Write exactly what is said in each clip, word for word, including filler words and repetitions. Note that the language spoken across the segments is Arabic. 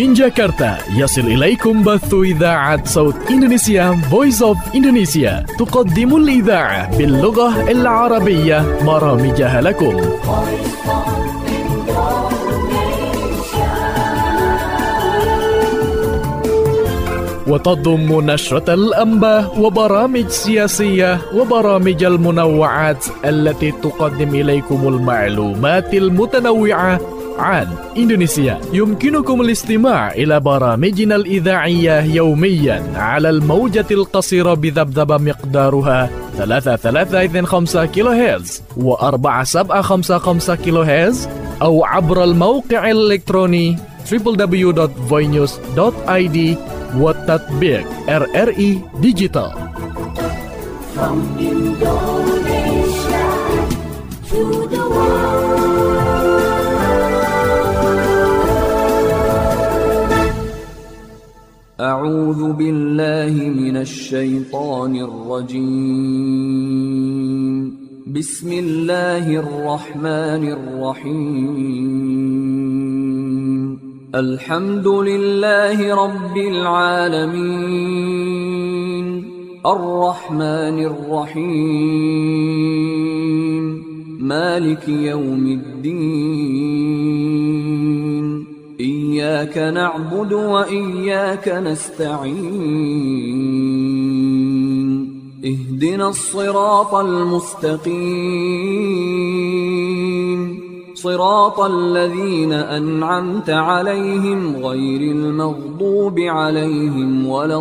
من جاكرتا يصل إليكم بث إذاعة صوت إندونيسيا Voice of Indonesia تقدم الإذاعة باللغة العربية برامجها لكم. وتضم نشرة الأنباء وبرامج سياسية وبرامج المنوعات التي تقدم إليكم المعلومات المتنوعة عن إندونيسيا. يمكنكم الاستماع إلى برامجنا الإذاعية يوميا على الموجة القصيرة بذبذبة مقدارها ثلاثة ثلاثة اثنين خمسة كيلو هرتز وأربعة سبعة خمسة خمسة كيلو هرتز أو عبر الموقع الإلكتروني دبليو دبليو دبليو دوت voinews دوت آي دي والتطبيق آر آر إي Digital. From Indonesia to the world. أعوذ بالله من الشيطان الرجيم. بسم الله الرحمن الرحيم. الحمد لله رب العالمين الرحمن الرحيم مالك يوم الدين إياك نعبد وإياك نستعين اهدنا الصراط المستقيم صراط الذين أنعمت عليهم غير المغضوب عليهم ولا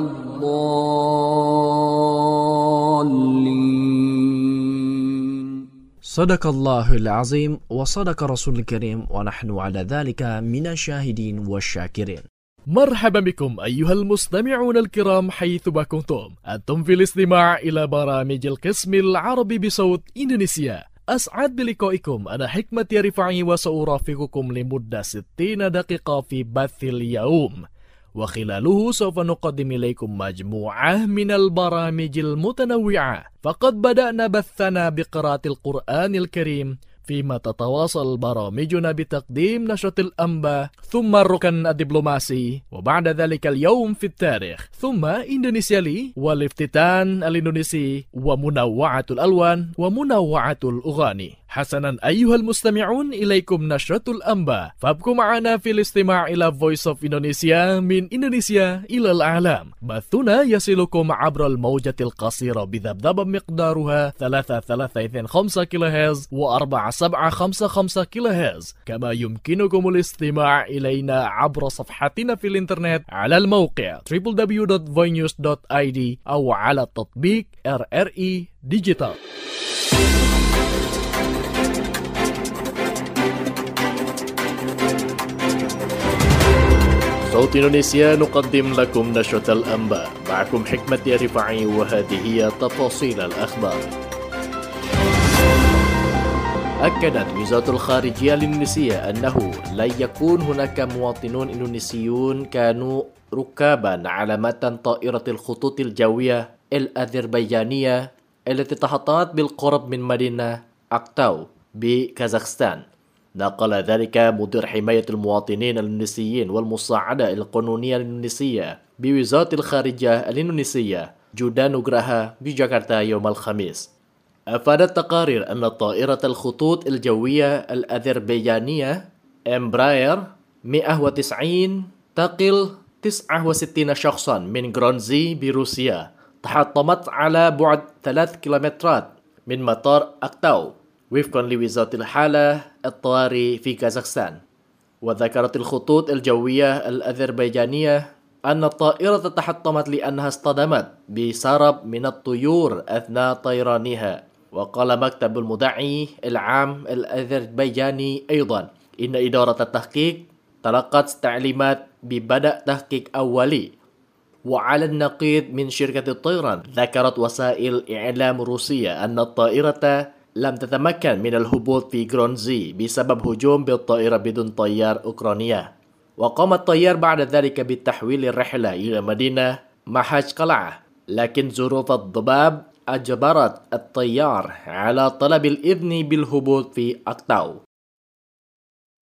الضالين. صدق الله العظيم وصدق رسول الكريم ونحن على ذلك من الشاهدين والشاكرين. مرحبا بكم أيها المستمعون الكرام حيثما كنتم. أنتم في الاستماع إلى برامج القسم العربي بصوت إندونيسيا. أسعد بلقائكم. أنا حكمة رفاعي وسأرافقكم لمدة ستين دقيقة في بث اليوم، وخلاله سوف نقدم إليكم مجموعة من البرامج المتنوعة. فقد بدأنا بثنا بقراءة القرآن الكريم، فيما تتواصل برامجنا بتقديم نشرة الأنباء، ثم الركن الدبلوماسي، وبعد ذلك اليوم في التاريخ، ثم إندونيسيا لي، والافتتان الإندونيسي، ومنوعة الألوان ومنوعة الأغاني. حسنا أيها المستمعون، إليكم نشرة الأنباء، فابقوا معنا في الاستماع إلى Voice of Indonesia من إندونيسيا إلى العالم. بثنا يصلكم عبر الموجة القصيرة بذبذبة مقدارها ثلاثة ثلاثة اثنين خمسة كيلو هرتز وأربعة سبعة خمسة خمسة كيلو هرتز. كما يمكنكم الاستماع إلينا عبر صفحتنا في الإنترنت على الموقع دبليو دبليو دبليو دوت voinews دوت آي دي أو على تطبيق آر آر إي Digital. صوت إندونيسيا نقدم لكم نشرة الأنباء. معكم حكمة رفاعي وهذه هي تفاصيل الأخبار. أكدت وزارة الخارجية الإندونيسية أنه لن يكون هناك مواطنون إندونيسيون كانوا ركابا على متن طائرة الخطوط الجوية الأذربيجانية التي تحطمت بالقرب من مدينة أكتاو بكازاخستان. نقل ذلك مدير حماية المواطنين الإندونيسيين والمساعدة القانونية الإندونيسية بوزارة الخارجية الإندونيسية جودا نوغراها بجاكرتا يوم الخميس. أفادت تقارير أن طائرة الخطوط الجوية الأذربيجانية إمبراير مئة وتسعين تقل تسعة وستين شخصا من غرونزي بروسيا تحطمت على بعد ثلاث كيلومترات من مطار أكتاو وفقا لوزارة الحالة الطوارئ في كازاخستان. وذكرت الخطوط الجوية الأذربيجانية أن الطائرة تحطمت لأنها اصطدمت بسرب من الطيور أثناء طيرانها. وقال مكتب المدعي العام الأذربيجاني أيضا إن إدارة التحقيق تلقت تعليمات ببدء تحقيق أولي. وعلى النقيض من شركة الطيران، ذكرت وسائل إعلام روسية أن الطائرة لم تتمكن من الهبوط في غرونزي بسبب هجوم بالطائرة بدون طيار أوكرانية. وقام الطيار بعد ذلك بتحويل الرحلة إلى مدينة ماخاتشكالة، لكن ظروف الضباب أجبرت الطيار على طلب الإذن بالهبوط في أكتاو.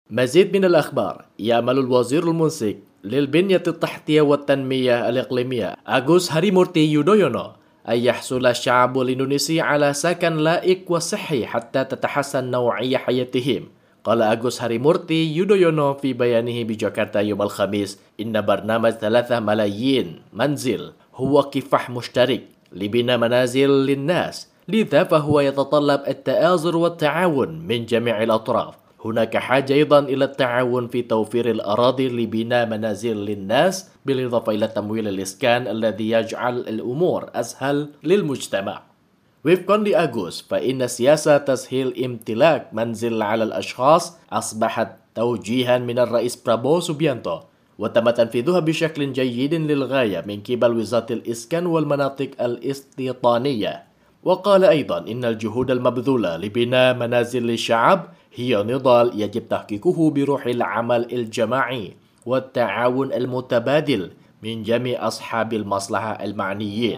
مزيد من الأخبار. يعمل الوزير المنسق للبنية التحتية والتنمية الإقليمية أغوس هاريمورتي يودويونو أن يحصل الشعب الإندونيسي على سكن لائق وصحي حتى تتحسن نوعية حياتهم. قال أغوس هاريمورتي يودويونو في بيانه بجاكرتا يوم الخميس إن برنامج ثلاثة ملايين منزل هو كفاح مشترك لبناء منازل للناس، لذا فهو يتطلب التآزر والتعاون من جميع الأطراف. هناك حاجة أيضا إلى التعاون في توفير الأراضي لبناء منازل للناس، بالإضافة إلى تمويل الإسكان الذي يجعل الأمور أسهل للمجتمع. وفقا لأغوس فإن سياسة تسهيل امتلاك منزل على الأشخاص أصبحت توجيها من الرئيس برابو سوبيانتو، وتم تنفيذها بشكل جيد للغاية من قبل وزارة الإسكان والمناطق الاستيطانية. وقال أيضا إن الجهود المبذولة لبناء منازل للشعب هي نضال يجب تحقيقه بروح العمل الجماعي والتعاون المتبادل من جميع أصحاب المصلحة المعنيين.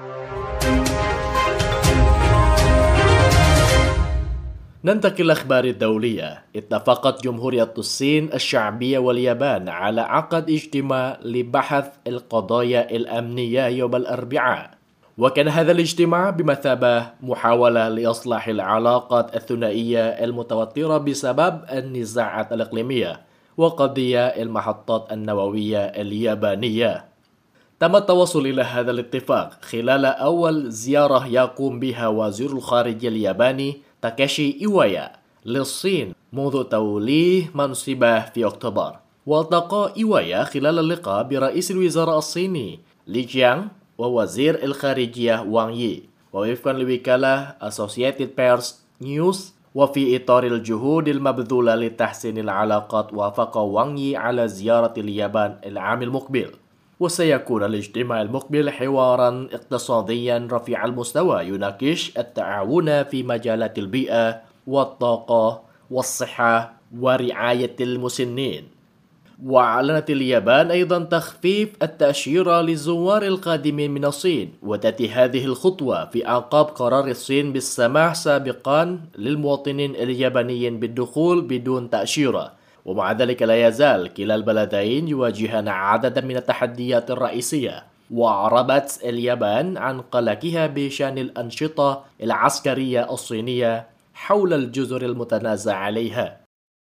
ننتقل الأخبار الدولية. اتفقت جمهورية الصين الشعبية واليابان على عقد اجتماع لبحث القضايا الأمنية يوم الأربعاء، وكان هذا الاجتماع بمثابة محاولة لإصلاح العلاقات الثنائية المتوترة بسبب النزاعات الإقليمية وقضية المحطات النووية اليابانية. تم التوصل إلى هذا الاتفاق خلال أول زيارة يقوم بها وزير الخارجية الياباني تاكاشي إيوايا للصين منذ توليه منصبه في أكتوبر. والتقى إيوايا خلال اللقاء برئيس الوزراء الصيني لي جيانغ ووزير الخارجية وانغ يي. ووفقا لوكالة Associated Press News، وفي إطار الجهود المبذولة لتحسين العلاقات، وافق وانغ يي على زيارة اليابان العام المقبل. وسيكون الاجتماع المقبل حوارا اقتصاديا رفيع المستوى يناقش التعاون في مجالات البيئة والطاقة والصحة ورعاية المسنين. وأعلنت اليابان أيضا تخفيف التأشيرة للزوار القادمين من الصين، وتأتي هذه الخطوة في أعقاب قرار الصين بالسماح سابقا للمواطنين اليابانيين بالدخول بدون تأشيرة. ومع ذلك لا يزال كلا البلدين يواجهان عددا من التحديات الرئيسية. وأعربت اليابان عن قلقها بشأن الأنشطة العسكرية الصينية حول الجزر المتنازع عليها.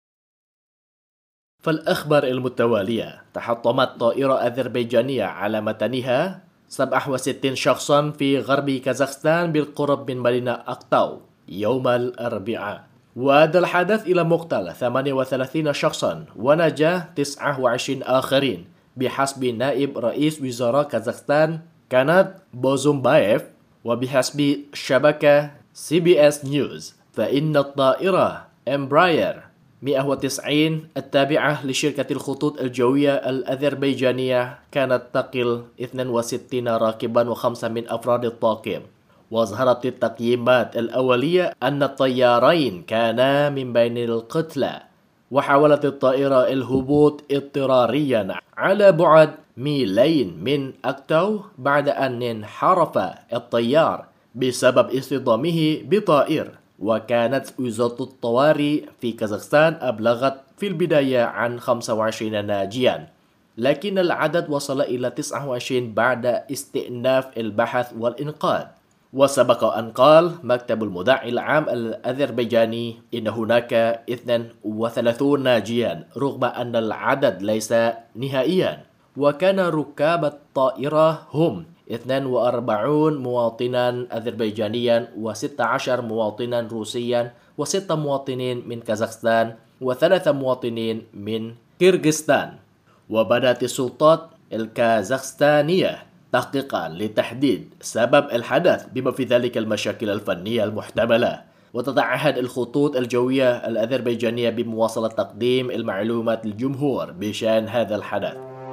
فالأخبار المتوالية. تحطمت طائرة أذربيجانية على متنها سبعة وستين شخصا في غرب كازاخستان بالقرب من مدينة أكتاو يوم الأربعاء، وأدى الحدث إلى مقتل ثمانية وثلاثين شخصا ونجا تسعة وعشرين آخرين بحسب نائب رئيس وزراء كازاخستان كانات بوزومبايف. وبحسب شبكة سي بي إس نيوز فإن الطائرة إمبراير مئة وتسعين التابعة لشركة الخطوط الجوية الأذربيجانية كانت تقل اثنين وستين راكبا وخمسة من أفراد الطاقم. وأظهرت التقييمات الأولية أن الطيارين كانا من بين القتلى. وحاولت الطائرة الهبوط اضطراريا على بعد ميلين من أكتاو بعد أن انحرف الطيار بسبب اصطدامه بطائر. وكانت وزارة الطوارئ في كازاخستان أبلغت في البداية عن خمسة وعشرين ناجيا، لكن العدد وصل إلى تسعة وعشرين بعد استئناف البحث والإنقاذ. وسبق أن قال مكتب المدعي العام الأذربيجاني إن هناك اثنين وثلاثين ناجيا رغم أن العدد ليس نهائيا. وكان ركاب الطائرة هم اثنين وأربعين مواطنا أذربيجانيا وستة عشر مواطنا روسيا وستة مواطنين من كازاخستان وثلاثة مواطنين من كيرغستان. وبدأت السلطات الكازاخستانية تحقيقا لتحديد سبب الحدث بما في ذلك المشاكل الفنية المحتملة. وتتعهد الخطوط الجوية الأذربيجانية بمواصلة تقديم المعلومات للجمهور بشأن هذا الحدث.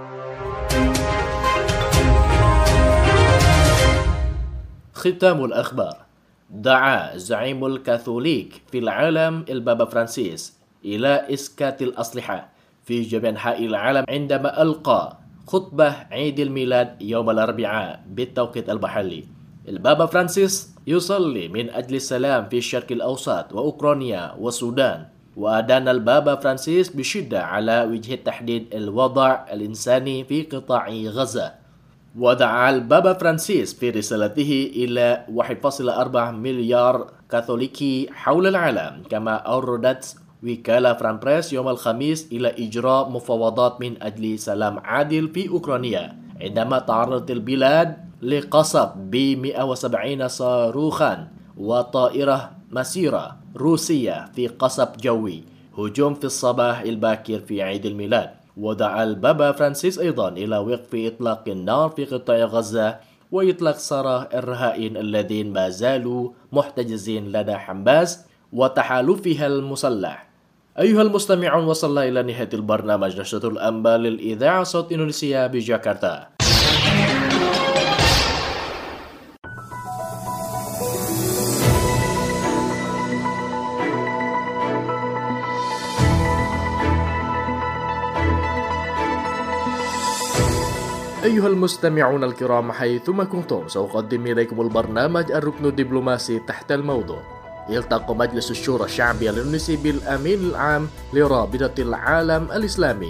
ختام الأخبار. دعا زعيم الكاثوليك في العالم البابا فرانسيس إلى إسكات الأسلحة في جميع أنحاء العالم عندما ألقى خطبة عيد الميلاد يوم الأربعاء بالتوقيت المحلي. البابا فرانسيس يصلي من أجل السلام في الشرق الأوسط وأوكرانيا والسودان، وأدان البابا فرانسيس بشدة على وجه تحديد الوضع الإنساني في قطاع غزة. ودعا البابا فرانسيس في رسالته إلى واحد فاصلة أربعة مليار كاثوليكي حول العالم، كما أوردت وكالة فران بريس يوم الخميس إلى إجراء مفاوضات من أجل سلام عادل في أوكرانيا، عندما تعرضت البلاد لقصف ب مئة وسبعين صاروخا وطائرة مسيرة روسية في قصف جوي هجوم في الصباح الباكر في عيد الميلاد. ودعا البابا فرانسيس أيضا إلى وقف إطلاق النار في قطاع غزة وإطلاق سراح الرهائن الذين ما زالوا محتجزين لدى حماس وتحالفها المسلح. أيها المستمعون، وصلنا إلى نهاية البرنامج نشرة الأنباء للإذاعة صوت إندونيسيا بجاكرتا. أيها المستمعون الكرام، حيثما كنتم سأقدم إليكم البرنامج الركن الدبلوماسي تحت الموضوع: يلتقي مجلس الشورى الشعبي الإندونيسي بالأمين العام لرابطة العالم الإسلامي.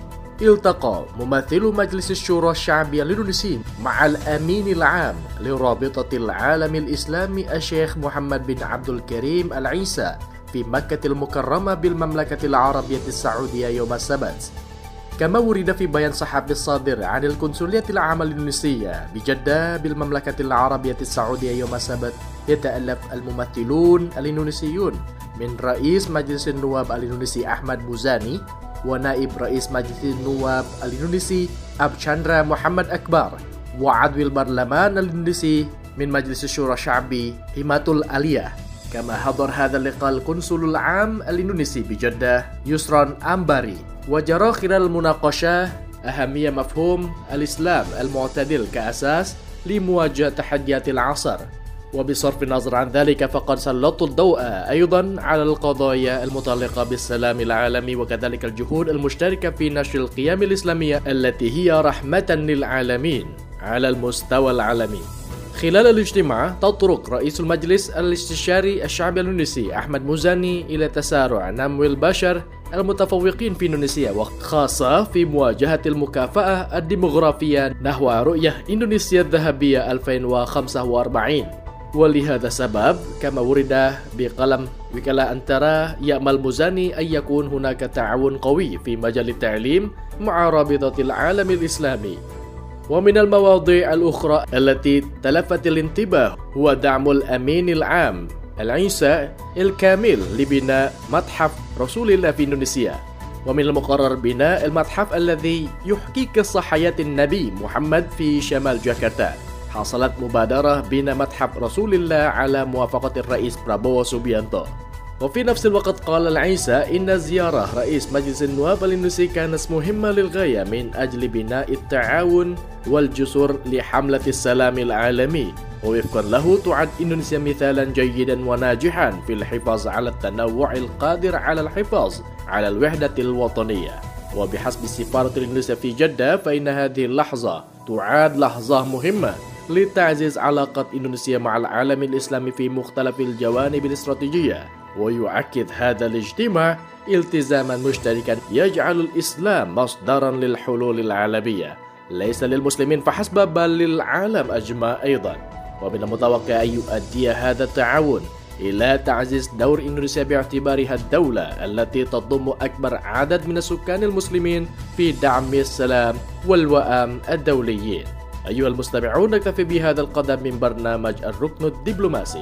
التقى ممثل مجلس الشورى الشعبي الإندونيسي مع الأمين العام لرابطة العالم الإسلامي الشيخ محمد بن عبد الكريم العيسى في مكة المكرمة بالمملكة العربية السعودية يوم السبت. كما ورد في بيان صحفي الصادر عن القنصلية العامة الإندونيسية بجدة بالمملكة العربية السعودية يوم السبت، يتألف الممثلون الإندونيسيون من رئيس مجلس النواب الإندونيسي أحمد مuzani ونائب رئيس مجلس النواب الإندونيسي أرchandra محمد أكبر، وعضو البرلمان الإندونيسي من مجلس الشورى الشعبي Himatul Aliyah. كما حضر هذا اللقاء القنصل العام الإندونيسي بجدة يسران أمباري. وجرى خلال المناقشة أهمية مفهوم الإسلام المعتدل كأساس لمواجهة تحديات العصر. وبصرف النظر عن ذلك، فقد سلطوا الضوء أيضا على القضايا المتعلقة بالسلام العالمي، وكذلك الجهود المشتركة في نشر القيم الإسلامية التي هي رحمة للعالمين على المستوى العالمي. خلال الاجتماع تطرق رئيس المجلس الاستشاري الشعبي الإندونيسي أحمد مuzani إلى تسارع نمو البشر المتفوقين في إندونيسيا، وخاصة في مواجهة المكافأة الديموغرافية نحو رؤية إندونيسيا الذهبية ألفين وخمسة وأربعين. ولهذا السبب كما ورد بقلم وكالة أنترا، يأمل مuzani أن يكون هناك تعاون قوي في مجال التعليم مع رابطة العالم الإسلامي. ومن المواضيع الأخرى التي تلفت الانتباه هو دعم الأمين العام العيسى الكامل لبناء متحف رسول الله في إندونيسيا. ومن المقرر بناء المتحف الذي يحكي قصة حياة النبي محمد في شمال جاكرتا. حصلت مبادرة بناء متحف رسول الله على موافقة الرئيس براbowo subianto. وفي نفس الوقت قال العيسى إن زيارة رئيس مجلس النواب الإندونيسي كانت مهمة للغاية من أجل بناء التعاون والجسور لحملة السلام العالمي. ووفقا له تعد إندونيسيا مثالا جيدا وناجحا في الحفاظ على التنوع القادر على الحفاظ على الوحدة الوطنية. وبحسب سفارة إندونيسيا في جدة، فإن هذه اللحظة تعد لحظة مهمة لتعزيز علاقات إندونيسيا مع العالم الإسلامي في مختلف الجوانب الاستراتيجية. ويؤكد هذا الاجتماع التزاما مشتركا يجعل الإسلام مصدرا للحلول العالمية، ليس للمسلمين فحسب بل للعالم أجمع أيضا. ومن المتوقع أن يؤدي هذا التعاون إلى تعزيز دور إندونيسيا باعتبارها الدولة التي تضم أكبر عدد من السكان المسلمين في دعم السلام والوئام الدوليين. أيها المستمعون، نكتفي بهذا القدر من برنامج الركن الدبلوماسي.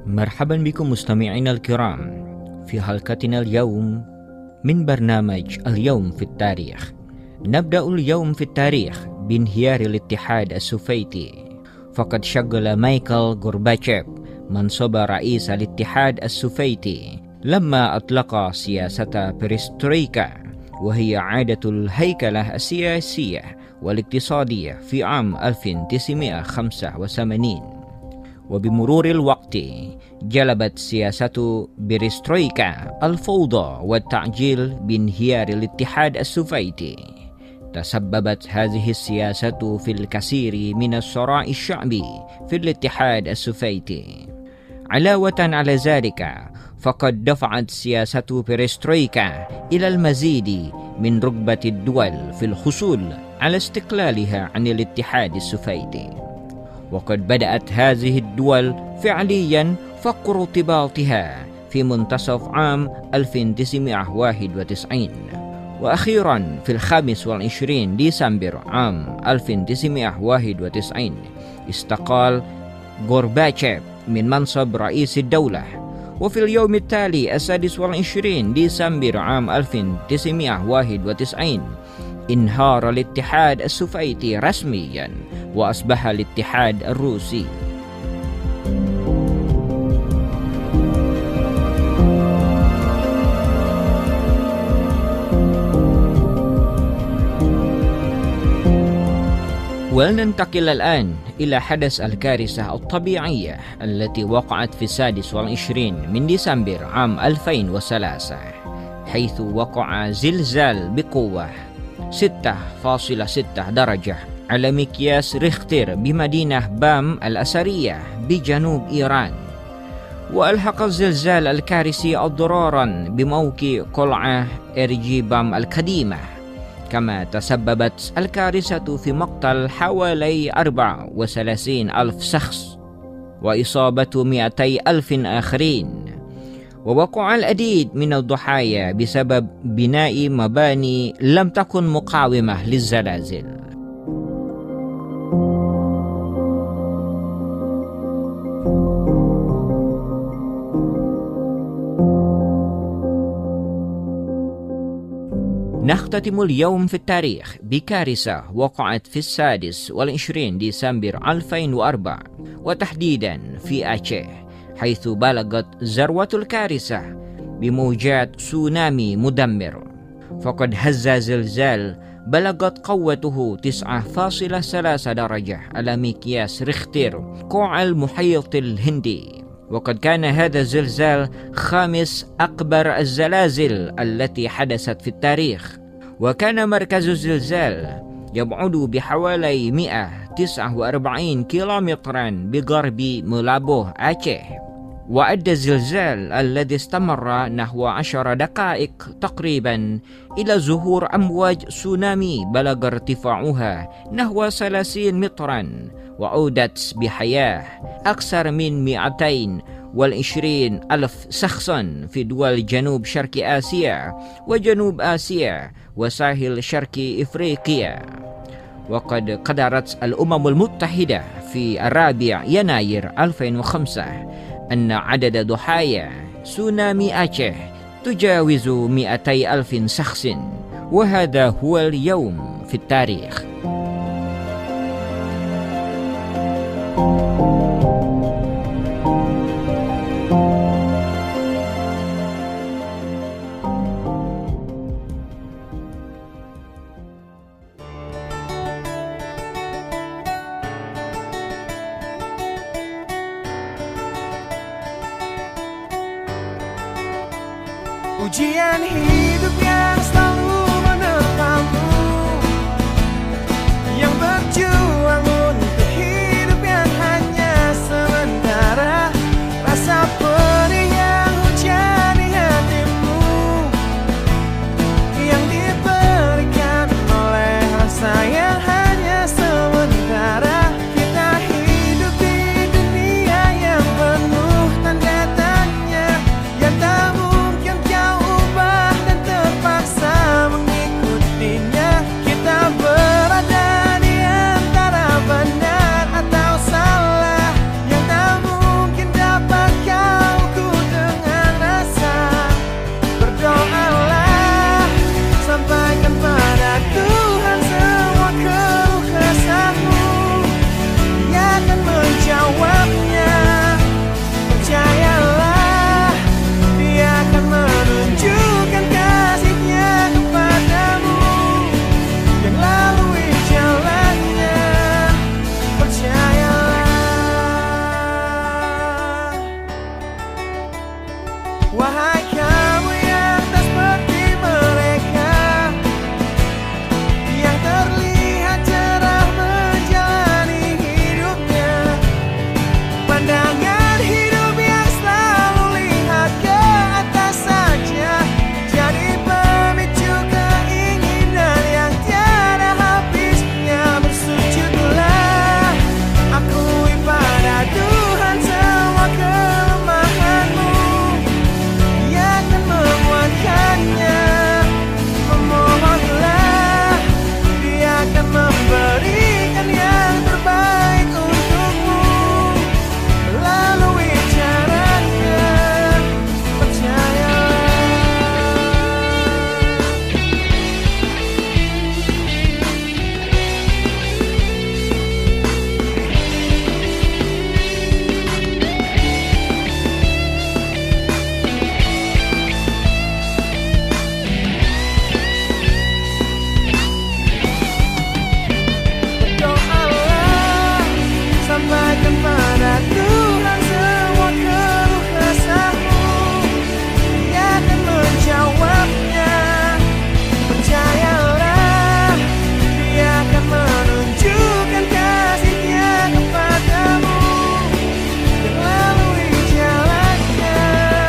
مرحبا بكم مستمعينا الكرام في حلقتنا اليوم من برنامج اليوم في التاريخ. نبدأ اليوم في التاريخ بانهيار الاتحاد السوفيتي، فقد شغل مايكل غورباتشوف منصب رئيس الاتحاد السوفيتي لما أطلق سياسة بيرسترويكا، وهي إعادة الهيكلة السياسية والاقتصادية في عام ألف وتسعمائة وخمسة وثمانين. وبمرور الوقت جلبت سياسة بيرسترويكا الفوضى والتعجيل بانهيار الاتحاد السوفيتي. تسببت هذه السياسة في الكثير من الصراع الشعبي في الاتحاد السوفيتي. علاوة على ذلك فقد دفعت سياسة بيرسترويكا إلى المزيد من رغبة الدول في الحصول على استقلالها عن الاتحاد السوفيتي، وقد بدأت هذه الدول فعليا فك ارتباطها في منتصف عام ألف وتسعمائة وواحد وتسعين. وأخيرا في الخامس والعشرين ديسمبر عام ألف وتسعمائة وواحد وتسعين استقال غورباتشوف من منصب رئيس الدولة. وفي اليوم التالي السادس والعشرين ديسمبر عام ألف وتسعمائة وواحد وتسعين انهار الاتحاد السوفيتي رسميا وأصبح الاتحاد الروسي. ولننتقل الآن إلى حدث الكارثة الطبيعية التي وقعت في السادس والعشرين من ديسمبر عام ألفين وثلاثة، حيث وقع زلزال بقوة ستة فاصلة ستة درجة على مقياس ريختر بمدينة بام الأثرية بجنوب إيران. وألحق الزلزال الكارثي أضرارا بموقع قلعة إرجي بام القديمة، كما تسببت الكارثة في مقتل حوالي أربعة وثلاثين ألف شخص وإصابة مئتي ألف آخرين. ووقع العديد من الضحايا بسبب بناء مباني لم تكن مقاومة للزلازل. نختتم اليوم في التاريخ بكارثة وقعت في السادس والعشرين ديسمبر ألفين وأربعة، وتحديدا في آتشه، حيث بلغت ذروة الكارثة بموجات تسونامي مدمر. فقد هز زلزال بلغت قوته تسعة فاصلة ثلاثة درجة على مقياس ريختر قاع المحيط الهندي. وقد كان هذا الزلزال خامس أكبر الزلازل التي حدثت في التاريخ. وكان مركز الزلزال يبعد بحوالي مئة وتسعة وأربعين كيلومترا بغرب ملابو آتشه. وأدى الزلزال الذي استمر نحو عشر دقائق تقريبا إلى ظهور أمواج تسونامي بلغ ارتفاعها نحو ثلاثين مترا، وعودت بحياة أكثر من مئتين وعشرين ألف شخصا في دول جنوب شرق آسيا وجنوب آسيا وساحل شرق إفريقيا. وقد قدرت الأمم المتحدة في الرابع يناير ألفين وخمسة أن عدد ضحايا تسونامي آتشه تجاوز مئتي ألف شخص. وهذا هو اليوم في التاريخ. Ujian hidup yang selalu menerpamu, yang berjuang untuk hidup yang hanya sementara, rasa perih yang hujan di hatimu, yang diberikan oleh rasa yang hanya sementara. Kita hidup di dunia yang penuh tanda tanya, yang tak mungkin kau ubah dan terpaksa. Wahai kamu yang tak seperti mereka, yang terlihat cerah menjalani hidupnya. Pandangan hidup yang selalu lihat ke atas saja, jadi pemicu keinginan yang tiada habisnya. Bersujudlah, akui pada Tuhan semua kelemahanmu, Dia akan menguatkannya. Memohonlah, Dia akan memberikan yang terbaik untukmu melalui caranya. Percayalah. Berdoalah, sampaikan pada Tuhan semua keluh kesahmu, Dia akan menjawabnya. Percayalah, Dia akan menunjukkan kasih-Nya kepadamu melalui jalannya.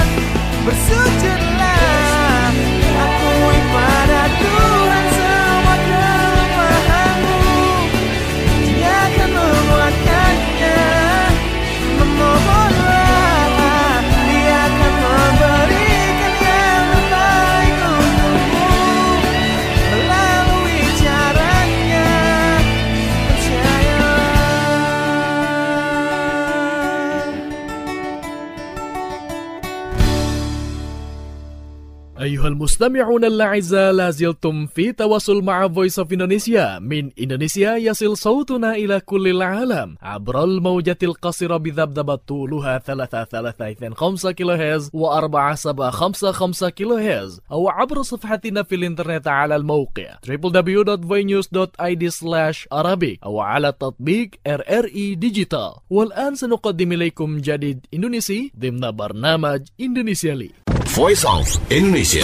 Bersujudlah, akui pada Tuhan semua kelemahanmu, Dia akan menguatkannya. Memohonlah, Dia akan memberikan yang terbaik untukmu melalui caranya. Percayalah. أيها المستمعون الأعزاء، لازلتم في تواصل مع Voice of Indonesia. من إندونيسيا يصل صوتنا إلى كل العالم عبر الموجة القصيرة بذبذبة طولها ثلاثة ثلاثة اثنين خمسة كيلو هرتز وأربعة سبعة خمسة خمسة كيلو هرتز، أو عبر صفحتنا في الإنترنت على الموقع دبليو دبليو دبليو دوت فوي نيوز دوت آي دي سلاش عربي أو على تطبيق آر آر إي ديجيتال. والآن سنقدم إليكم جديد إندونيسي ضمن برنامج إندونيسيا لي. Voice of Indonesia.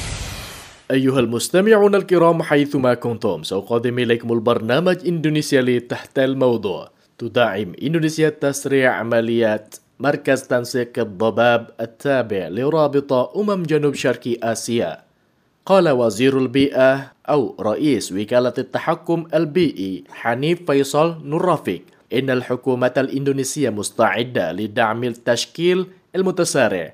أيها المستمعون الكرام حيثما كنتم، سأقدم إليكم البرنامج إندونيسيا لي تحت الموضوع: تدعم إندونيسيا تسريع عمليات مركز تنسيق الضباب التابع لرابطة أمم جنوب شرقي آسيا. قال وزير البيئة أو رئيس وكالة التحكم البيئي حنيف فيصل نور رفيق إن الحكومة الإندونيسية مستعدة لدعم التشكيل المتسارع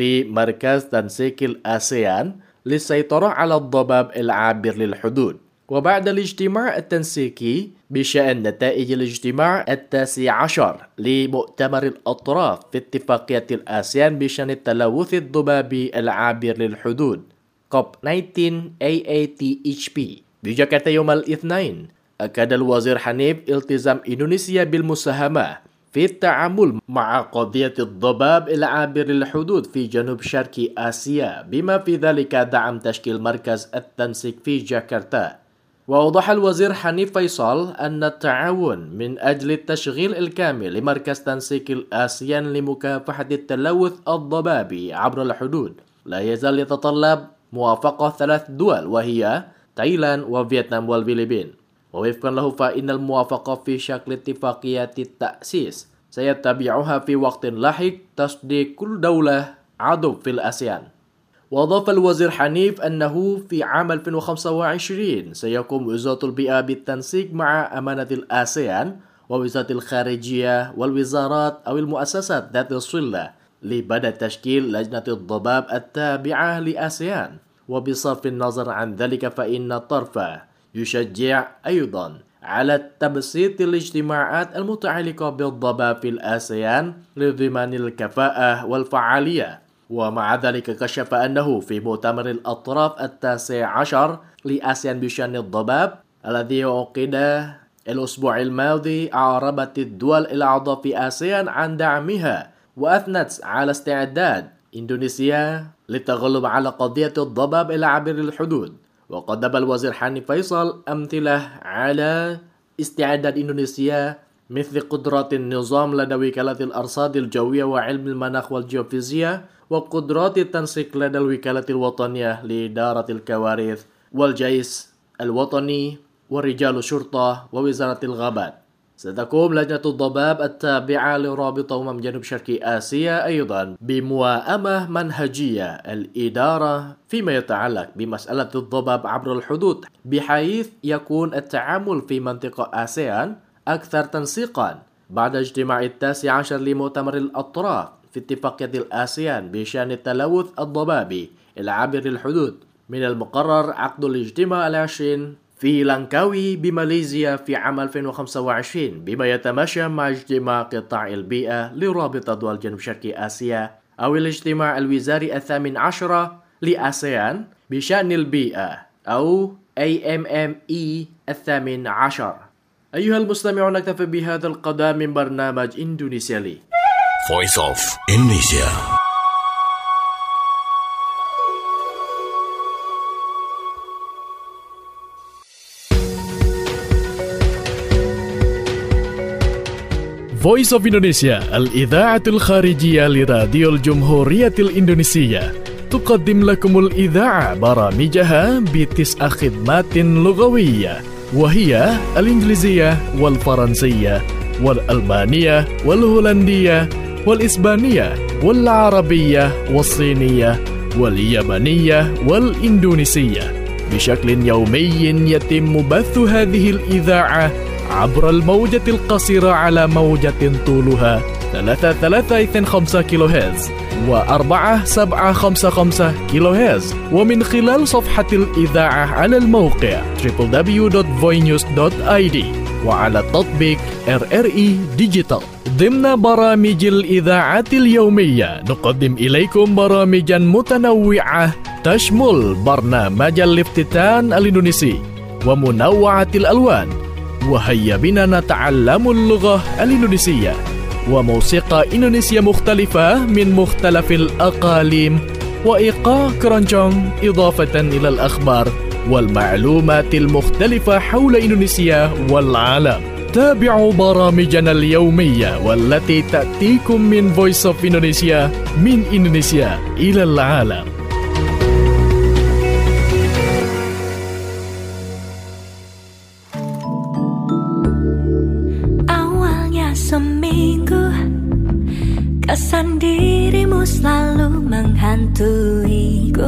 لمركز تنسيق الآسيان للسيطرة على الضباب العابر للحدود. وبعد الاجتماع التنسيقي بشأن نتائج الاجتماع التاسع عشر لمؤتمر الأطراف في اتفاقية الآسيان بشأن التلوث الضبابي العابر للحدود كوب تسعة عشر إيه إيه تي إتش بي بجاكرتا يوم الاثنين، أكد الوزير حنيف التزام إندونيسيا بالمساهمة في التعامل مع قضية الضباب العابر للحدود في جنوب شرق آسيا، بما في ذلك دعم تشكيل مركز التنسيق في جاكرتا. وأوضح الوزير حنيف فيصل أن التعاون من أجل التشغيل الكامل لمركز تنسيق الآسيان لمكافحة التلوث الضبابي عبر الحدود لا يزال يتطلب موافقة ثلاث دول، وهي تايلاند وفيتنام والفلبين. ووفقا له فإن الموافقة في شكل اتفاقية التأسيس سيتبعها في وقت لاحق تصديق كل دولة عضو في الآسيان. وأضاف الوزير حنيف أنه في عام ألفين وخمسة وعشرين سيقوم وزارة البيئة بالتنسيق مع أمانة الآسيان ووزارة الخارجية والوزارات أو المؤسسات ذات الصلة لبدء تشكيل لجنة الضباب التابعة لآسيان. وبصرف النظر عن ذلك فإن الطرف يشجع أيضا على تبسيط الاجتماعات المتعلقة بالضباب في الآسيان لضمان الكفاءة والفعالية. ومع ذلك كشف أنه في مؤتمر الأطراف التاسع عشر لآسيان بشأن الضباب الذي عقد الأسبوع الماضي أعربت الدول الأعضاء في آسيان عن دعمها وأثنت على استعداد إندونيسيا للتغلب على قضية الضباب العابر للحدود. وقدم الوزير حنيف فيصل أمثلة على استعداد إندونيسيا مثل قدرات النظام لدى وكالة الأرصاد الجوية وعلم المناخ والجيوفيزياء، وقدرات التنسيق لدى الوكالة الوطنية لإدارة الكوارث، والجيش الوطني، ورجال الشرطة، ووزارة الغابات. ستقوم لجنة الضباب التابعة لرابطة أمم جنوب شرقي آسيا أيضا بموائمة منهجية الإدارة فيما يتعلق بمسألة الضباب عبر الحدود، بحيث يكون التعامل في منطقة آسيان أكثر تنسيقا بعد اجتماع التاسع عشر لمؤتمر الأطراف في اتفاقية الآسيان بشأن التلوث الضبابي العابر الحدود. من المقرر عقد الاجتماع العشرين في لانكاوي بماليزيا في عام ألفين وخمسة وعشرين، بما يتماشى مع اجتماع قطاع البيئة لرابطة دول جنوب شرقي آسيا، أو الاجتماع الوزاري الثامن عشر لآسيان بشأن البيئة، أو إيه إم إم إي الثامن عشر. أيها المستمعون، نكتفي بهذا القدر من برنامج إندونيسيا لي Voice of Indonesia. Voice of Indonesia, الإذاعة الخارجية لراديو الجمهورية الإندونيسية، تقدم لكم الإذاعة برامجها بتسع خدمات لغوية، وهي الإنجليزية والفرنسية والألمانية والهولندية والإسبانية والعربية والصينية واليابانية والإندونيسية. بشكل يومي يتم بث هذه الإذاعة عبر الموجة القصيرة على موجة طولها ثلاثة ثلاثة اثنين خمسة كيلو هرتز وأربعة سبعة خمسة خمسة كيلو هرتز، ومن خلال صفحة الإذاعة على الموقع دبليو دبليو دبليو دوت فوينيوز دوت آي دي وعلى تطبيق إر إر إي ديجيتال. ضمن برامج الإذاعة اليومية نقدم إليكم برامجا متنوعة تشمل برنامج الافتتان الإندونيسي ومنوعة الألوان، وهيا بنا نتعلم اللغة الإندونيسية، وموسيقى إندونيسية مختلفة من مختلف الأقاليم، وإيقاع كرونجونج، إضافة إلى الأخبار والمعلومات المختلفة حول إندونيسيا والعالم. تابعوا برامجنا اليومية والتي تأتيكم من Voice of Indonesia، من إندونيسيا إلى العالم. Seminggu kesan dirimu selalu menghantuiku,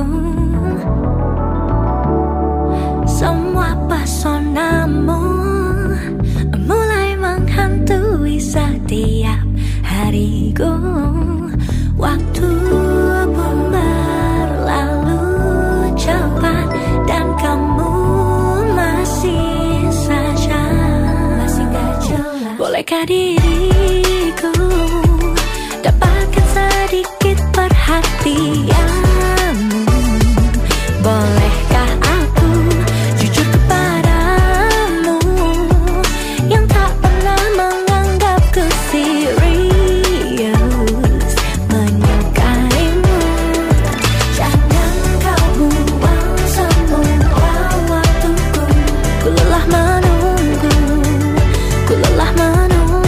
semua pesonamu mulai menghantui setiap hariku. Waktu pun berlalu cepat dan kamu masih saja masih gak jelas. Bolehkah diriku dapatkan sedikit perhatianmu? Bolehkah aku jujur kepadamu yang tak pernah menganggapku serius menyukaimu? Jangan kau buang semua waktuku, ku lelah menunggu, ku lelah menunggu.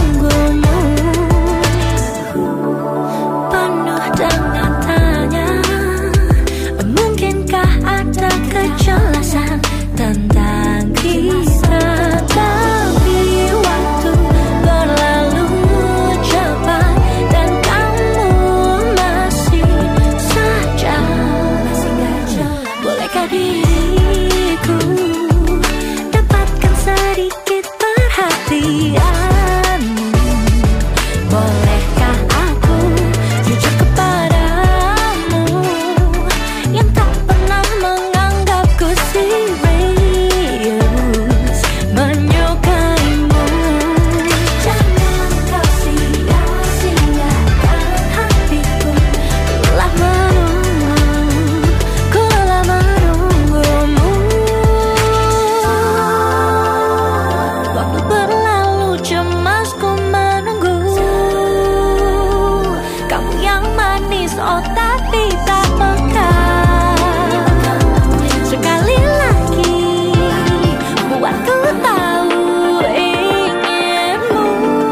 Tentang kita, tapi waktu berlalu cepat dan kamu masih saja masih gak jelas. Bolehkah diriku dapatkan sedikit perhatianmu? Bolehkah aku jujur kepadamu yang tak pernah menganggapku serius menyukaimu? Jangan kau sia-siakan hatiku, ku lelah menunggu, ku lelah menunggumu. Waktu berlalu cemas ku menunggu kamu yang manis, oh tapi tak peka. Sekali lagi buatku tahu inginmu.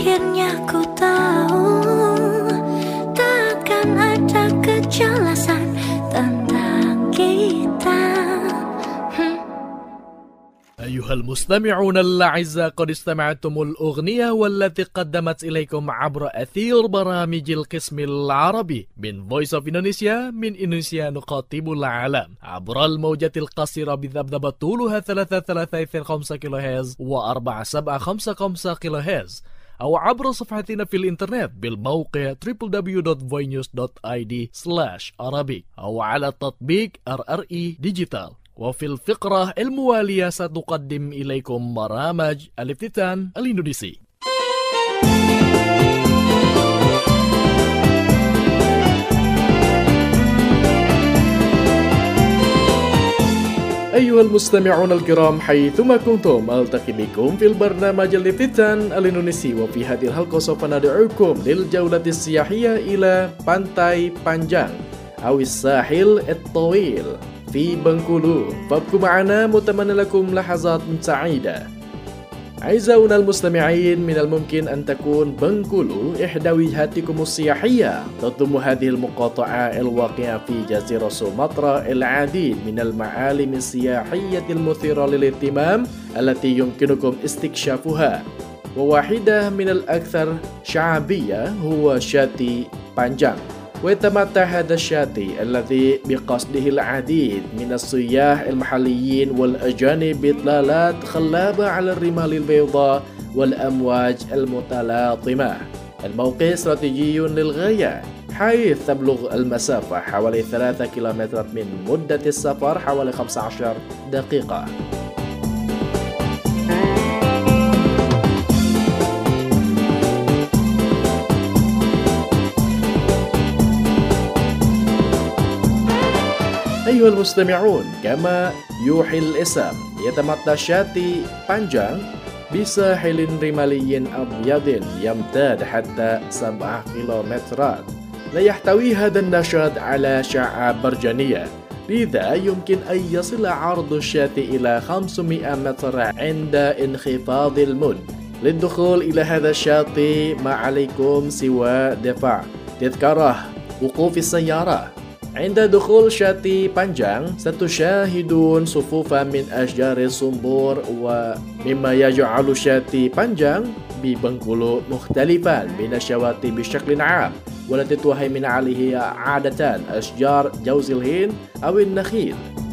akhirnya ku tahu takkan ada kejelasan tentang kita. أيها المستمعون الأعزاء، قد استمعتم الأغنية والتي قدمت إليكم عبر أثير برامج القسم العربي من Voice of Indonesia. من إندونيسيا نخاطب العالم عبر الموجة القصيرة بذبذبة طولها ثلاثة ثلاثة اثنين خمسة كيلو هرتز وأربعة سبعة خمسة خمسة كيلو هرتز، أو عبر صفحتنا في الإنترنت بالموقع دبليو دبليو دبليو دوت فوي نيوز دوت آي دي سلاش عربي، أو على تطبيق آر آر إي ديجيتال. وفي الفقرة الموالية سنقدم إليكم برامج الافتتان الإندونيسي. أيها المستمعون الكرام، حيثما كنتم ألتقي بكم في البرنامج الافتتان الإندونيسي، وفي هذه الحلقة سوف ندعوكم للجولة السياحية إلى بانتاي بانجang أو الساحل الطويل في بنكولو. فابقوا معنا متمنى لكم لحظات سعيدة. أعزائنا المستمعين، من الممكن أن تكون بنكولو إحدى وجهاتكم السياحية. تضم هذه المقاطعة الواقعة في جزيرة سومطرة العديد من المعالم السياحية المثيرة للاهتمام التي يمكنكم استكشافها، وواحدة من الأكثر شعبية هو شاطئ بانجang. ويتمتع هذا الشاطئ الذي بقصده العديد من السياح المحليين والأجانب بإطلالات خلابة على الرمال البيضاء والأمواج المتلاطمة. الموقع استراتيجي للغاية، حيث تبلغ المسافة حوالي ثلاثة كيلومترات من مدة السفر حوالي خمسة عشر دقيقة. أيها المستمعون، كما يوحي الاسم، يتمتع شاطئ بانجang بساحل رمالي أبيض يمتد حتى سبعة كيلومترات. لا يحتوي هذا النشاط على شعاب مرجانية، لذا يمكن أن يصل عرض الشاطئ إلى خمسمائة متر عند انخفاض الموج. للدخول إلى هذا الشاطئ ما عليكم سوى دفع تذكرة وقوف السيارة. عند دخول شاطئ بانجang ستشاهدون صفوفا من أشجار الصنبور، ومما يجعل شاطئ بانجang ببنكولو مختلفا من الشواطئ بشكل عام، والتي تهيمن عليه عادة أشجار جوز الهند أو النخيل.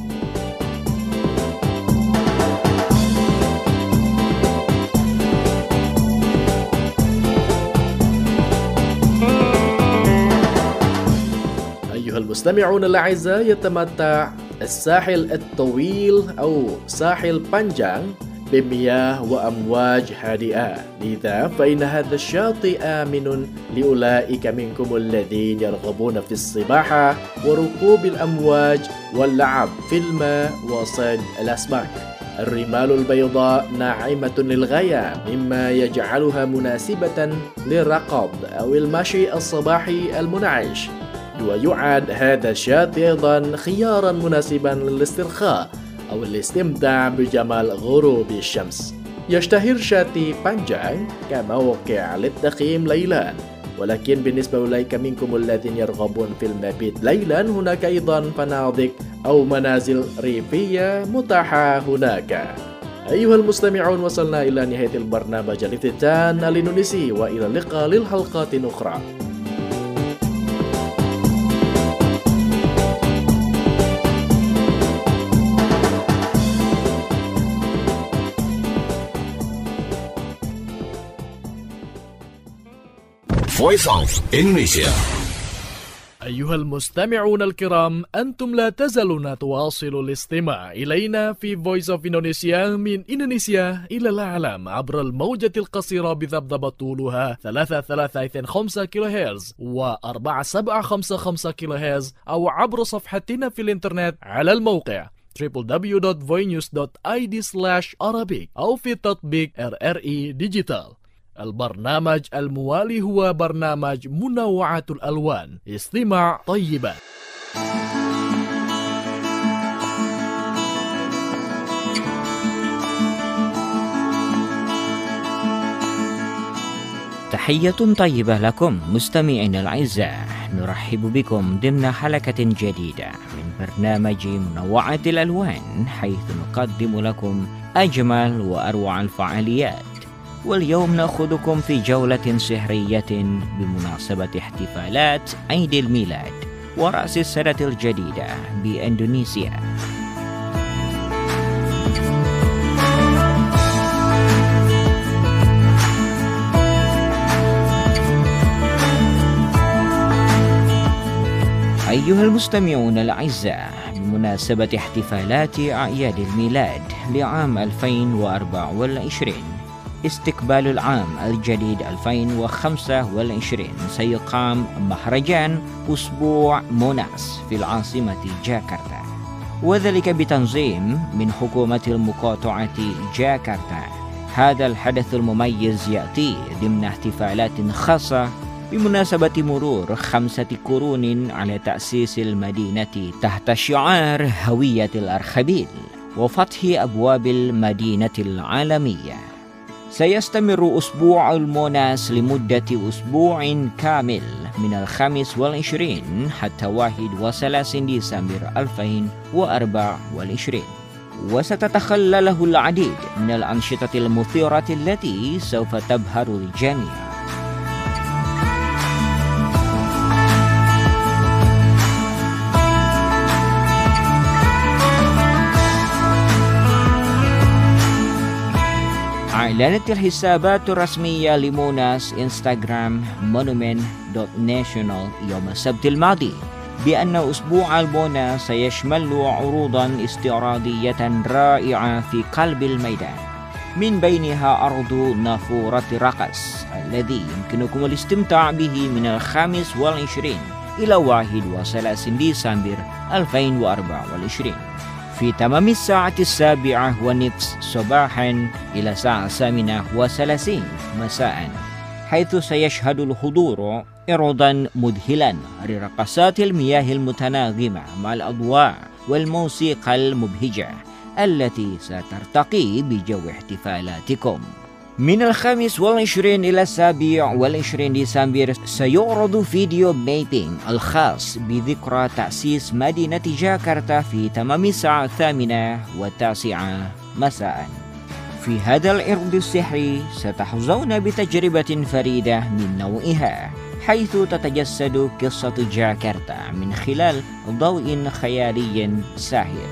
المستمعون الأعزاء، يتمتع الساحل الطويل أو ساحل بانجang بمياه وأمواج هادئة، لذا فإن هذا الشاطئ آمن لأولئك منكم الذين يرغبون في السباحة وركوب الأمواج واللعب في الماء وصيد الأسماك. الرمال البيضاء ناعمة للغاية، مما يجعلها مناسبة للركض أو المشي الصباحي المنعش. ويعد هذا الشاطئ أيضا خيارا مناسبا للاسترخاء أو الاستمتاع بجمال غروب الشمس. يشتهر شاطئ بانجang كموقع للتخييم ليلا، ولكن بالنسبة إليك منكم الذين يرغبون في المبيت ليلا، هناك أيضا فنادق أو منازل ريفية متاحة هناك. أيها المستمعون، وصلنا إلى نهاية البرنامج الافتتان الإندونيسي، وإلى اللقاء للحلقات أخرى. Voice of Indonesia. أيها المستمعون الكرام، أنتم لا تزالون تواصلوا الاستماع إلينا في Voice of Indonesia من إندونيسيا إلى العالم عبر الموجة القصيرة بذبذبة طولها ثلاثة ثلاثة اثنين خمسة كيلو هرتز وأربعة سبعة خمسة خمسة كيلو هرتز، أو عبر صفحتنا في الإنترنت على الموقع دبليو دبليو دبليو دوت فوي نيوز دوت آي دي سلاش عربي، أو في تطبيق آر آر إي ديجيتال. البرنامج الموالي هو برنامج منوعات الألوان. استماع طيبا. تحية طيبة لكم مستمعينا الأعزاء، نرحب بكم ضمن حلقة جديدة من برنامج منوعات الألوان، حيث نقدم لكم أجمل وأروع الفعاليات. واليوم نأخذكم في جولة سحرية بمناسبة احتفالات عيد الميلاد ورأس السنة الجديدة بإندونيسيا. أيها المستمعون الأعزاء، بمناسبة احتفالات أعياد الميلاد لعام ألفين وأربعة وعشرين استقبال العام الجديد ألفين وخمسة وعشرين سيقام مهرجان أسبوع موناس في العاصمة جاكرتا، وذلك بتنظيم من حكومة المقاطعة جاكرتا. هذا الحدث المميز يأتي ضمن احتفالات خاصة بمناسبة مرور خمسة قرون على تأسيس المدينة تحت شعار هوية الأرخبيل وفتح أبواب المدينة العالمية. سيستمر أسبوع الموناس لمدة أسبوع كامل من الخامس والعشرين حتى واحد وثلاثين ديسمبر ألفين وأربعة وعشرين، وستتخلله العديد من الأنشطة المثيرة التي سوف تبهر الجميع. أعلنت الحسابات الرسمية لموناس انستغرام مونومنت دوت ناشونال يوم السبت الماضي بأن أسبوع الموناس سيشمل عروضا استعراضية رائعة في قلب الميدان، من بينها عرض نافورة رقص الذي يمكنكم الاستمتاع به من الخامس والعشرين إلى واحد وثلاثين ديسمبر ألفين وأربعة وعشرين في تمام الساعة السابعة والنصف صباحا إلى الساعة الثامنة وثلاثين مساء، حيث سيشهد الحضور عروضا مذهلا لرقصات المياه المتناغمة مع الأضواء والموسيقى المبهجة التي سترتقي بجو احتفالاتكم. من الخامس والعشرين إلى السابع والعشرين ديسمبر سيعرض فيديو ميبينج الخاص بذكرى تأسيس مدينة جاكرتا في تمام الساعة الثامنة والتاسعة مساء. في هذا العرض السحري ستحظون بتجربة فريدة من نوعها، حيث تتجسد قصة جاكرتا من خلال ضوء خيالي ساحر.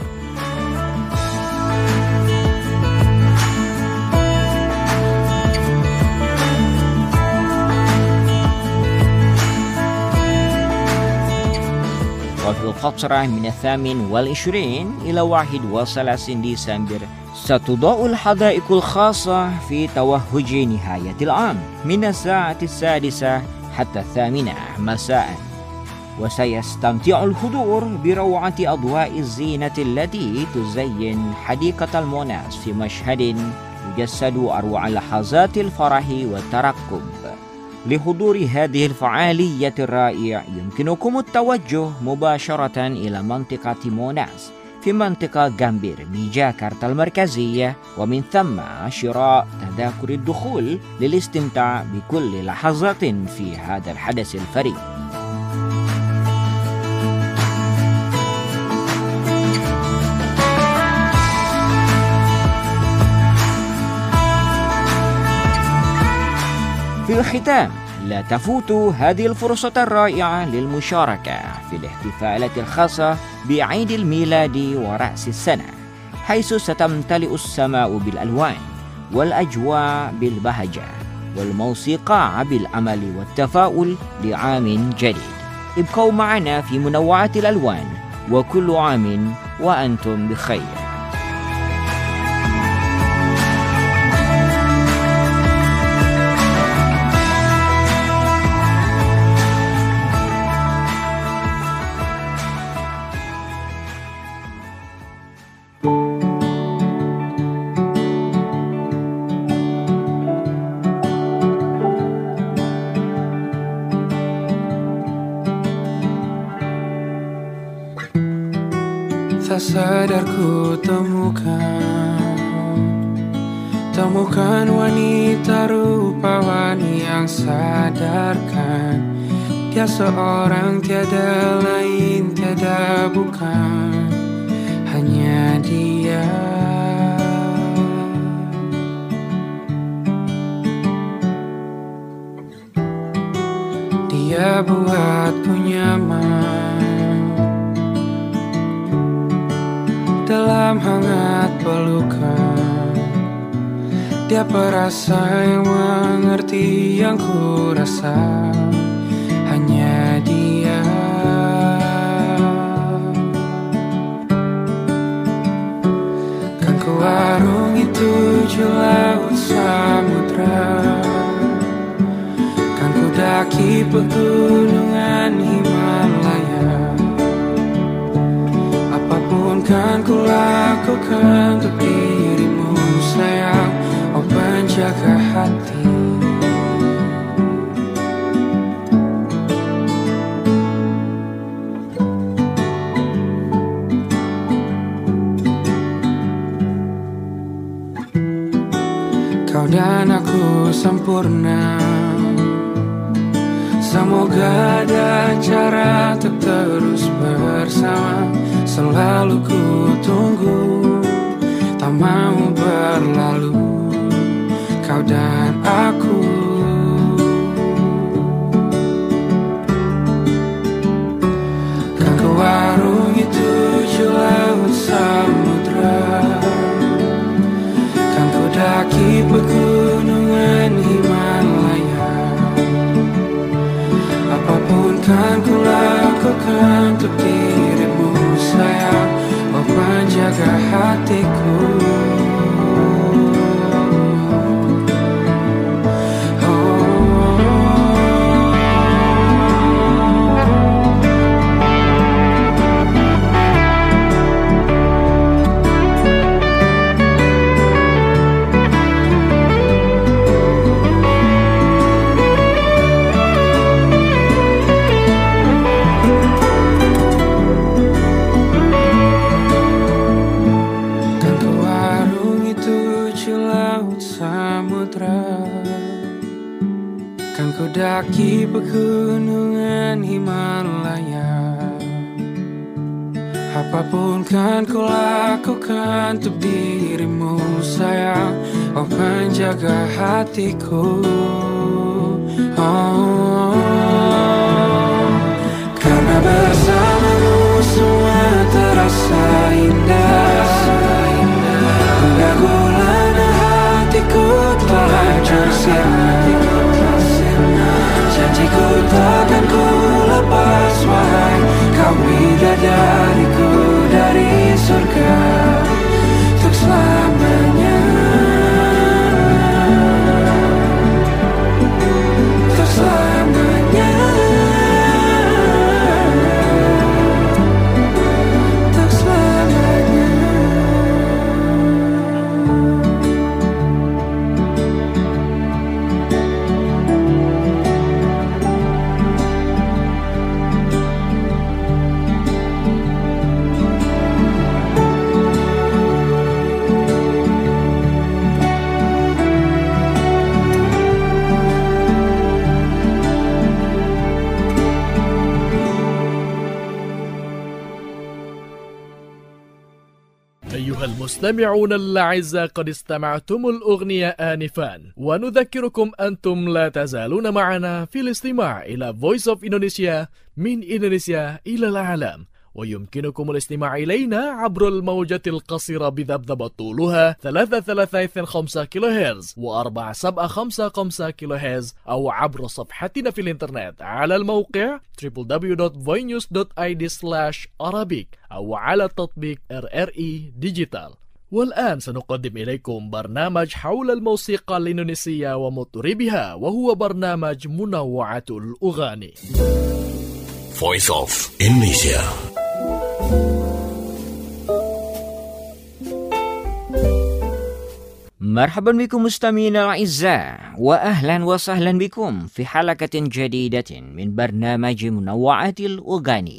وفي الفترة من الثامن والعشرين إلى واحد وثلاثين ديسمبر ستضاء الحدائق الخاصة في توهج نهاية العام من الساعة السادسة حتى الثامنة مساء، وسيستمتع الحضور بروعة أضواء الزينة التي تزين حديقة الموناس في مشهد يجسد أروع لحظات الفرح والترقب. لحضور هذه الفعالية الرائعة يمكنكم التوجه مباشرة إلى منطقة موناس في منطقة غامبير بجاكرتا المركزية، ومن ثم شراء تذاكر الدخول للاستمتاع بكل لحظة في هذا الحدث الفريد. في الختام، لا تفوتوا هذه الفرصة الرائعة للمشاركة في الاحتفالات الخاصة بعيد الميلاد ورأس السنة، حيث ستمتلئ السماء بالألوان والأجواء بالبهجة والموسيقى بالأمل والتفاؤل لعام جديد. ابقوا معنا في منوعات الألوان، وكل عام وأنتم بخير. Tak sadar ku temukan Temukan wanita rupawan yang sadarkan dia seorang tiada lain, tiada bukan, hanya dia. Dia buatku nyaman dalam hangat pelukan. Dia perasa yang mengerti yang ku rasa, hanya dia. Kan ku arungi tujuh laut samudra, kan ku daki pegunungan Himalaya. Apapun kan ku lakukan untuk dirimu sayang, oh penjaga hati. Kau dan aku sempurna, semoga ada cara untuk terus bersama. Selalu ku tunggu, tak mau berlalu, kau dan aku. Kan ku arungi tujuh laut samudra, kan ku daki pegunungan Himalaya. Apapun kan ku lakukan untuk dirimu sayang, oh penjaga hatiku. Daki pegunungan Himalaya. Apapun kan ku lakukan untuk dirimu sayang, oh penjaga hatiku. Oh, karena bersamamu semua terasa indah. Gundah gulana hatiku telah bersih. Janjiku takkan ku lepas wahai kau bidadariku dari surga untuk selamanya, untuk selamanya, untuk selamanya. أيها المستمعون الأعزاء، قد استمعتم الأغنية آنفا، ونذكركم أنتم لا تزالون معنا في الاستماع إلى Voice of Indonesia من إندونيسيا إلى العالم. ويمكنكم الاستماع إلينا عبر الموجة القصيرة بذبذب طولها ثلاثة ثلاثة اثنين خمسة كيلو هرتز وأربعة سبعة خمسة خمسة كيلو هرتز، أو عبر صفحتنا في الإنترنت على الموقع دبليو دبليو دبليو دوت voinews دوت آي دي سلاش arabic أو على تطبيق آر آر إي ديجيتال. والآن سنقدم إليكم برنامج حول الموسيقى الإندونيسية ومطربها، وهو برنامج منوعات الأغاني. Voice of Indonesia. مرحبا بكم مستمعينا الأعزاء، وأهلا وسهلا بكم في حلقة جديدة من برنامج منوعات الأغاني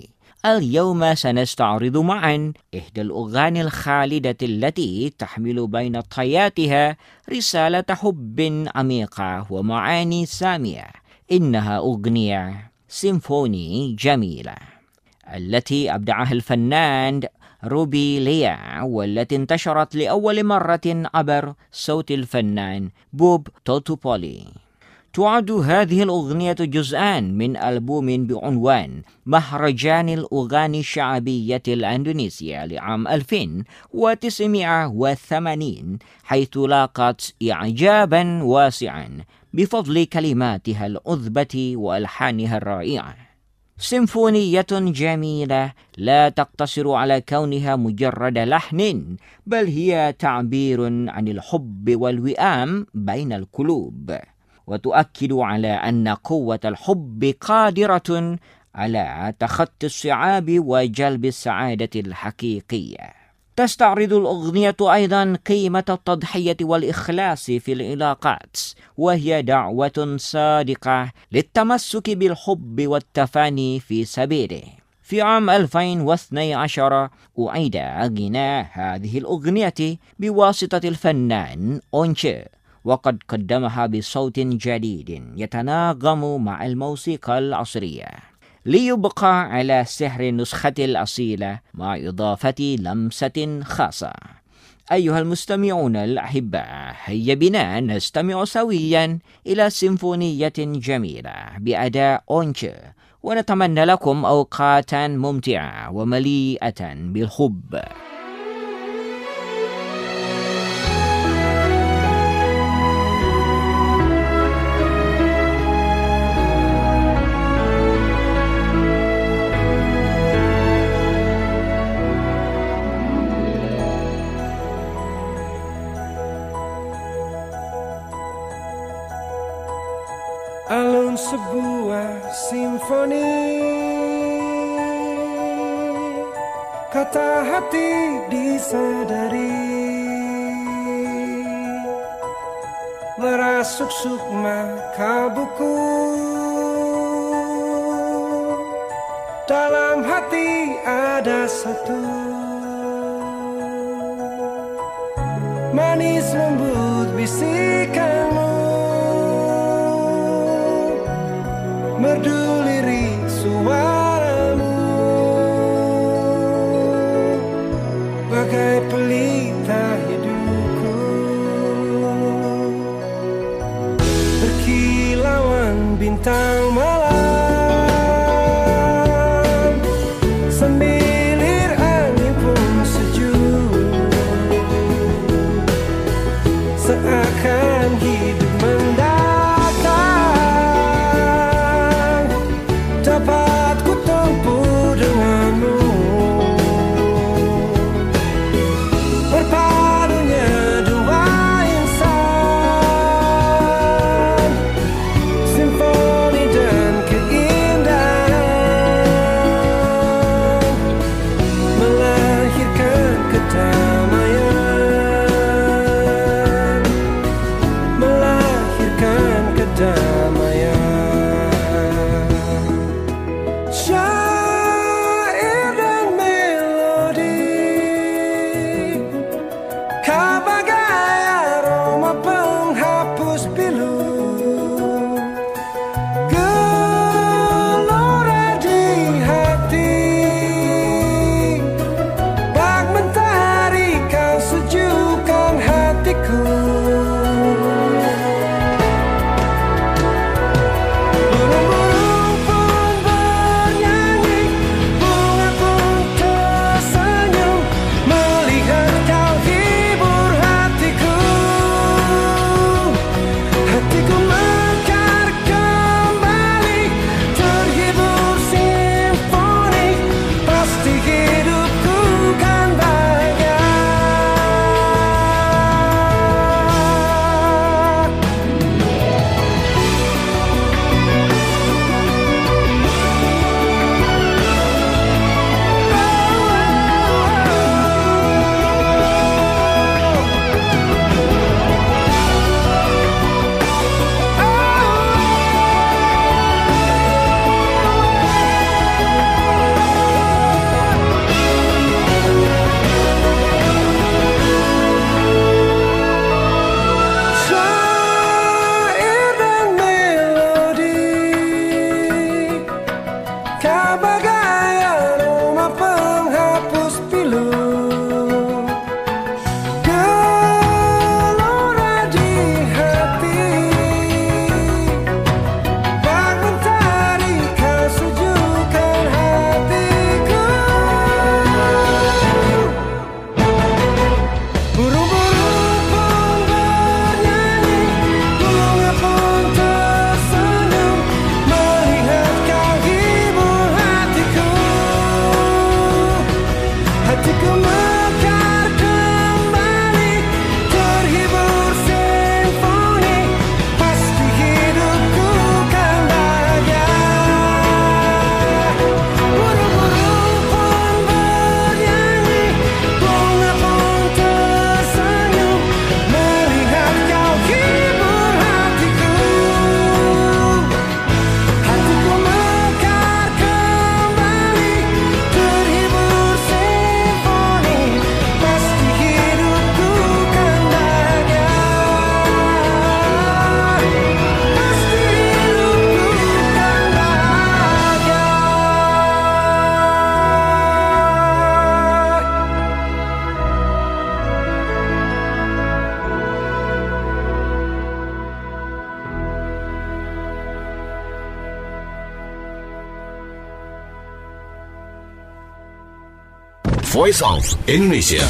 اليوم سنستعرض معا إحدى الأغاني الخالدة التي تحمل بين طياتها رسالة حب عميقة ومعاني سامية. إنها أغنية سيمفوني جميلة التي أبدعها الفنان روبي ليا، والتي انتشرت لأول مرة عبر صوت الفنان بوب توتوبولي. تعد هذه الأغنية جزءا من ألبوم بعنوان مهرجان الأغاني الشعبية الأندونيسية لعام ألفين وتسعمائة وثمانين، حيث لاقت إعجابا واسعا بفضل كلماتها العذبة وألحانها الرائعة. سيمفونية جميلة لا تقتصر على كونها مجرد لحن، بل هي تعبير عن الحب والوئام بين القلوب، وتؤكد على أن قوة الحب قادرة على تخطي الصعاب وجلب السعادة الحقيقية. تستعرض الأغنية أيضا قيمة التضحية والإخلاص في العلاقات، وهي دعوة صادقة للتمسك بالحب والتفاني في سبيله. في عام ألفين واثني عشر أعيد غناء هذه الأغنية بواسطة الفنان أونشي، وقد قدمها بصوت جديد يتناغم مع الموسيقى العصرية، ليبقى على سحر النسخة الأصيلة مع إضافة لمسة خاصة. أيها المستمعون الأحباء، هيا بنا نستمع سويا إلى سيمفونية جميلة بأداء أونشي، ونتمنى لكم أوقاتا ممتعة ومليئة بالحب. Alun sebuah simfoni, kata hati disadari, merasuk sukma kalbuku. Dalam hati ada satu, manis lembut bisikanmu, merdu lirik suaramu, bagai pelita hidupku, berkilauan bintang malam, sembilir angin pun sejuk, seakan hidup mendalam. Simfoni dan Voice of Indonesia.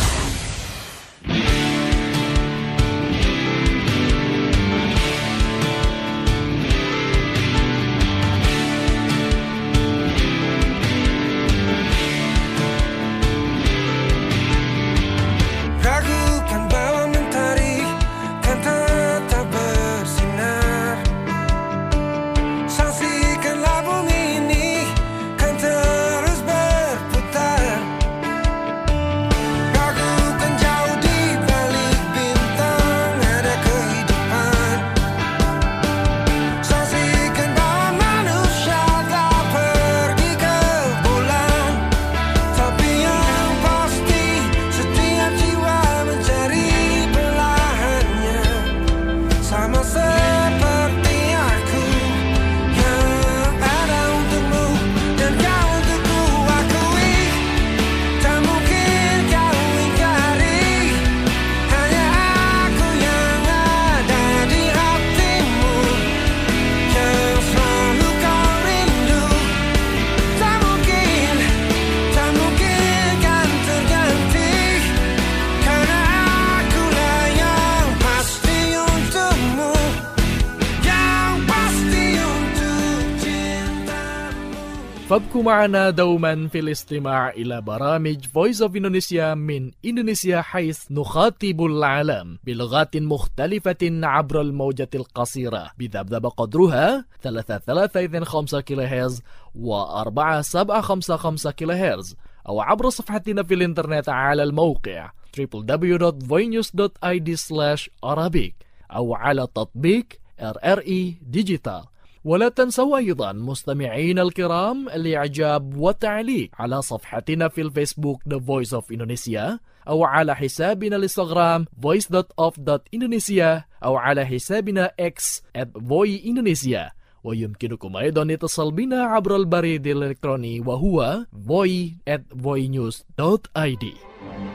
فابقوا معنا دوما في الاستماع إلى برامج Voice of Indonesia من إندونيسيا حيث نخاطب العالم بلغات مختلفة عبر الموجة القصيرة بذبذب قدرها ثلاثة ثلاثة اثنين خمسة كيلو هرتز وأربعة سبعة خمسة خمسة كيلو هرتز أو عبر صفحتنا في الإنترنت على الموقع دبليو دبليو دبليو دوت voinews دوت آي دي سلاش arabic أو على تطبيق إر إر إي ديجيتال. ولا تنسوا أيضا مستمعين الكرام الإعجاب والتعليق على صفحتنا في الفيسبوك The Voice of Indonesia أو على حسابنا الانستغرام voice دوت اوف دوت indonesia أو على حسابنا X at voy indonesia. ويمكنكم أيضا الاتصال بنا عبر البريد الإلكتروني وهو voy at voynews دوت آي دي.